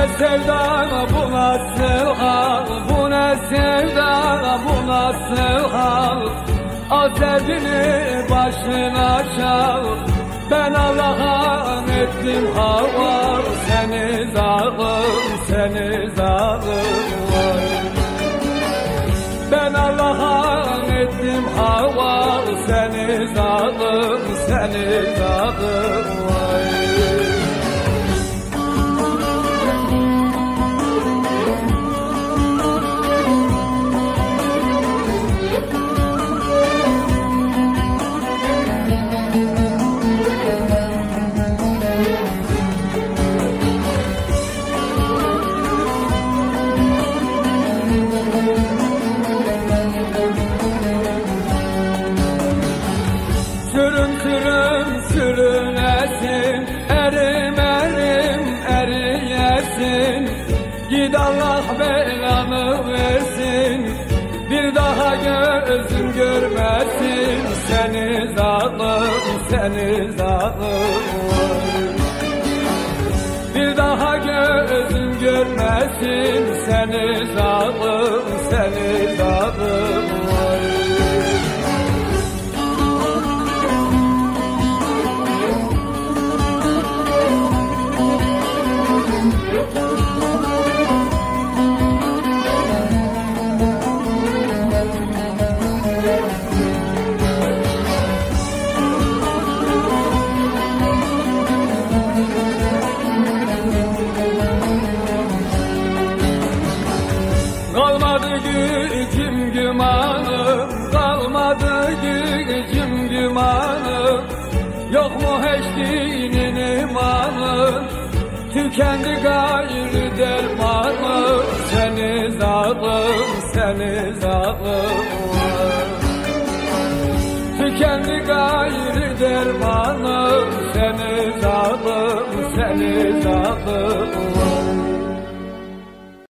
ne sevda, bu nasıl hal? Bu ne sevda, bu nasıl hal? Al sevgini başına çal. Ben Allah'a ettim hava, seni zalim, seni zalim vay. Ben Allah'a ettim hava, seni zalim, seni zalim vay. Sürün sürün sürünesin, erim erim eriyesin. Gid Allah belanı versin, bir daha gözüm görmesin. Seni zalim, seni zalim. Bir daha gözüm görmesin. Seni zalim, seni zalim. Kalmadı gücüm gümanım, kalmadı gücüm gümanım. Yok mu hiç dinin imanın, tükendi gayrı dermanım. Seni zalim, seni zalim. Tükendi gayrı dermanım.